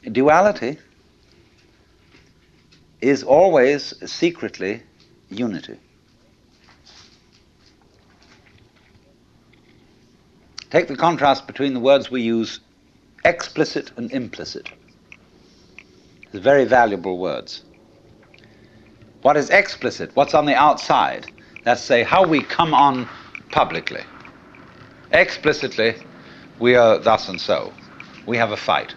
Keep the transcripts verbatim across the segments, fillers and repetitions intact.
duality is always secretly unity. Take the contrast between the words we use, explicit and implicit. They're very valuable words. What is explicit? What's on the outside? That's, say, how we come on publicly. Explicitly, we are thus and so. We have a fight.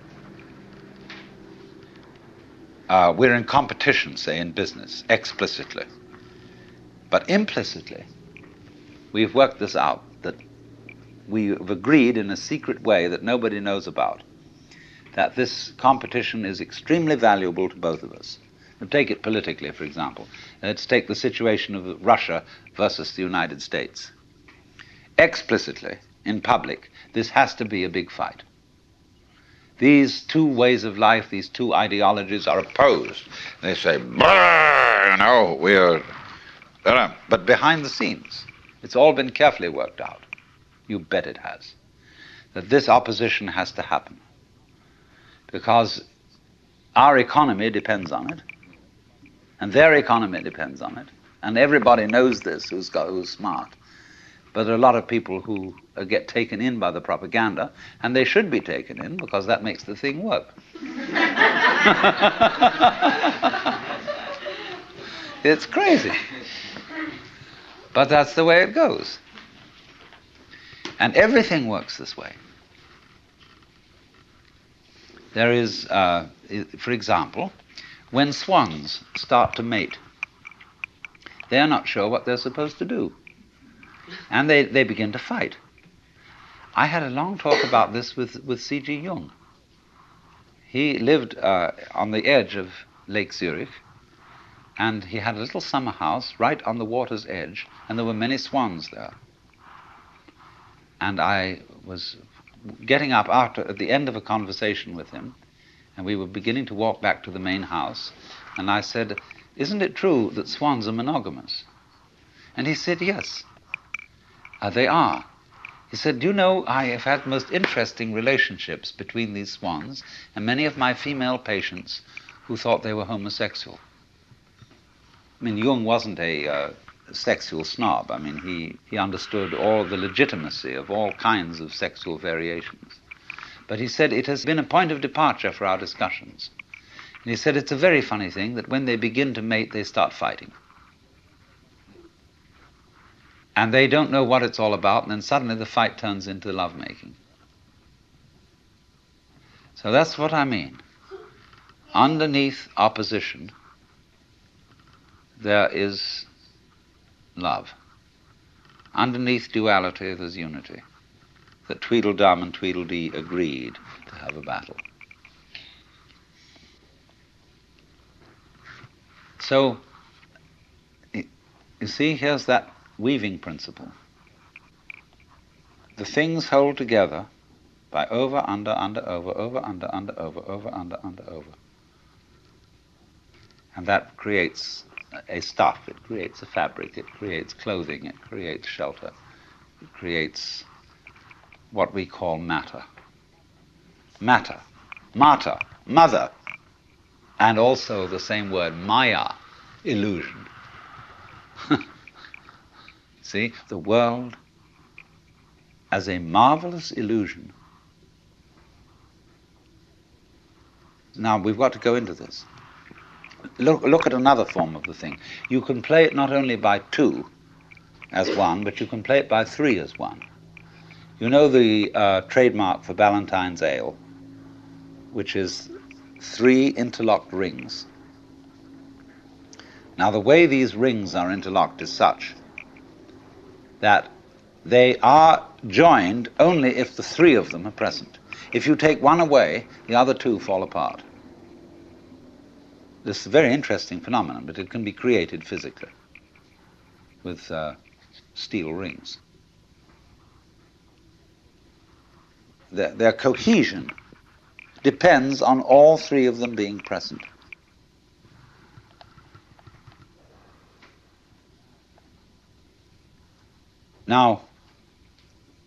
Uh, we're in competition, say, in business, explicitly. But implicitly, we've worked this out, that we've agreed in a secret way that nobody knows about, that this competition is extremely valuable to both of us. Now, take it politically, for example. Let's take the situation of Russia versus the United States. Explicitly, in public, this has to be a big fight. These two ways of life, these two ideologies are opposed. They say, "Brrr, you know, we're..." But behind the scenes, it's all been carefully worked out. You bet it has. That this opposition has to happen. Because our economy depends on it, and their economy depends on it, and everybody knows this who's, got, who's smart. But there are a lot of people who uh, get taken in by the propaganda, and they should be taken in because that makes the thing work. It's crazy. But that's the way it goes. And everything works this way. There is, uh, for example, when swans start to mate, they're not sure what they're supposed to do. And they, they begin to fight. I had a long talk about this with, with C G Jung. He lived uh, on the edge of Lake Zurich, and he had a little summer house right on the water's edge, and there were many swans there. And I was getting up after, at the end of a conversation with him, and we were beginning to walk back to the main house, and I said, "Isn't it true that swans are monogamous?" And he said, "Yes. Uh, they are." He said, "Do you know, I have had most interesting relationships between these swans, and many of my female patients who thought they were homosexual." I mean, Jung wasn't a uh, sexual snob. I mean, he, he understood all the legitimacy of all kinds of sexual variations. But he said it has been a point of departure for our discussions. And he said it's a very funny thing that when they begin to mate, they start fighting. And they don't know what it's all about, and then suddenly the fight turns into lovemaking. So that's what I mean. Underneath opposition, there is love. Underneath duality, there's unity. That Tweedledum and Tweedledee agreed to have a battle. So, you see, here's that weaving principle. The things hold together by over, under, under, over, over, under, under, over, over, under, under, over. And that creates a stuff, it creates a fabric, it creates clothing, it creates shelter, it creates what we call matter. Matter, mater, mother, and also the same word, maya, illusion. See, the world as a marvelous illusion. Now, we've got to go into this. Look, look at another form of the thing. You can play it not only by two as one, but you can play it by three as one. You know the uh, trademark for Ballantine's Ale, which is three interlocked rings. Now, the way these rings are interlocked is such that they are joined only if the three of them are present. If you take one away, the other two fall apart. This is a very interesting phenomenon, but it can be created physically with uh, steel rings. Their, their cohesion depends on all three of them being present. Now,